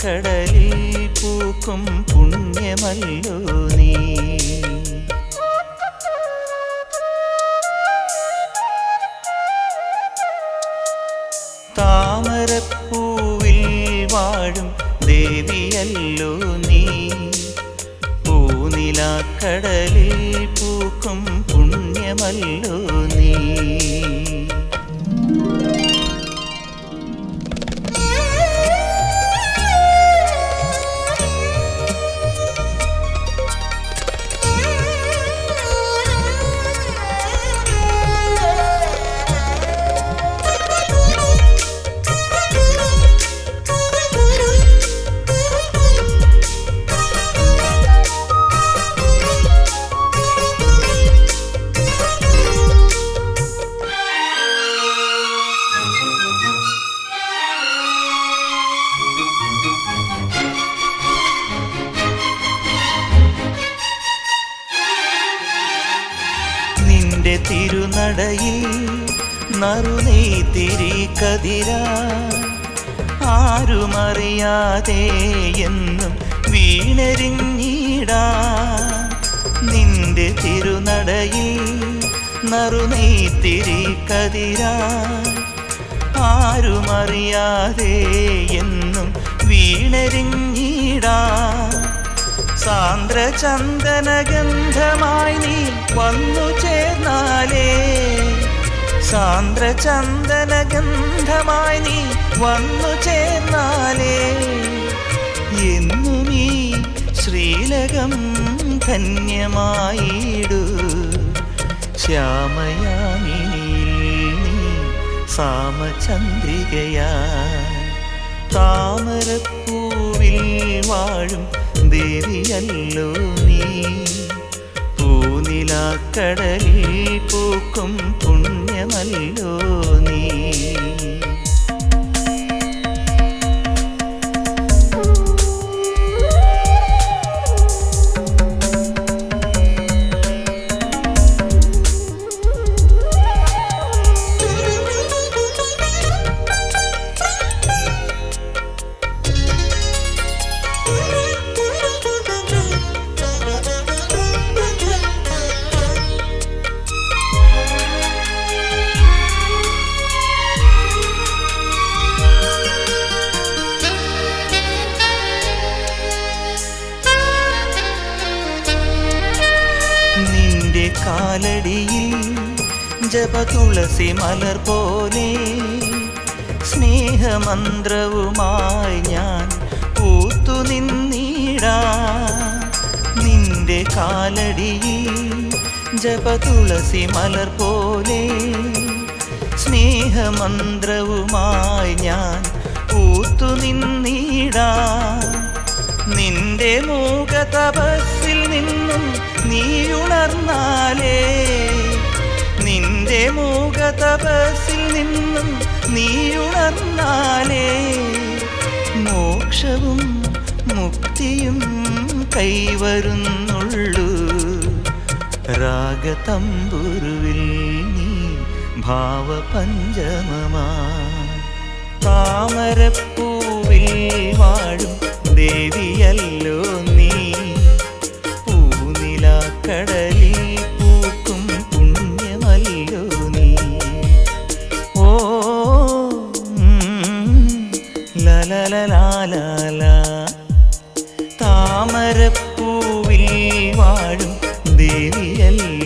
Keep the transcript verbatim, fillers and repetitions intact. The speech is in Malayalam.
നീലാക്കടലിൽ പൂക്കും പുണ്യമല്ലോ നീ. താമരപ്പൂവിൽ വാഴും ദേവിയല്ലോ നീ. പൂനിലാക്കടലിൽ പൂക്കും പുണ്യമല്ലോ നീ. നിന്റെ തിരുനടയിൽ നറുനെയ്ത്തിരി കതിരാ ആരുമറിയാതെ എന്നും വീണരിഞ്ഞിടാ. നിന്റെ തിരുനടയിൽ നറുനെയ്ത്തിരി കതിരാ ആരുമറിയാതെ എന്നും വീണരിഞ്ഞിടാ. സാന്ദ്രചന്ദനഗന്ധമായി നീ വന്നു ചേർന്നാലേ, സാന്ദ്രചന്ദനഗന്ധമായി നീ വന്നു ചേർന്നാലേ എന്നും ഈ ശ്രീലകം ധന്യമായിടൂ. ശ്യാമയാമിനിയിൽ നീ സാമചന്ദ്രികയാ. താമരപ്പൂവിൽ വാഴും ദേവിയല്ലോ നീ. പൂനിലാക്കടലിൽ പൂക്കും പുണ്യമല്ലോ നീ. നിന്റെ കാലടിയിൽ ജപതുളസി മലർ പോലെ സ്നേഹമന്ത്രവുമായി ഞാൻ പൂത്തു നിന്നിടാ. നിന്റെ കാലടിയിൽ ജപതുളസി മലർ പോലെ സ്നേഹമന്ത്രവുമായി ഞാൻ പൂത്തു നിന്നിടാ. നിന്റെ മൂകതപസ്സിൽ നിന്നും നീയുണർന്നാലേ, നിന്റെ മൂകതപസ്സിൽ നിന്നും നീയുണർന്നാലേ മോക്ഷവും മുക്തിയും കൈവരുന്നുള്ളൂ. രാഗതമ്പുരുവിൽ നീ ഭാവപഞ്ചമമാ. താമരപ്പൂവിൽ വാഴും ദേവിയല്ലോ നീ. പൂനിലാക്കടലിൽ പൂക്കും പുണ്യമല്ലോ നീ. ഓ ലലലലാല. താമരപ്പൂവിൽ വാഴും ദേവിയല്ലോ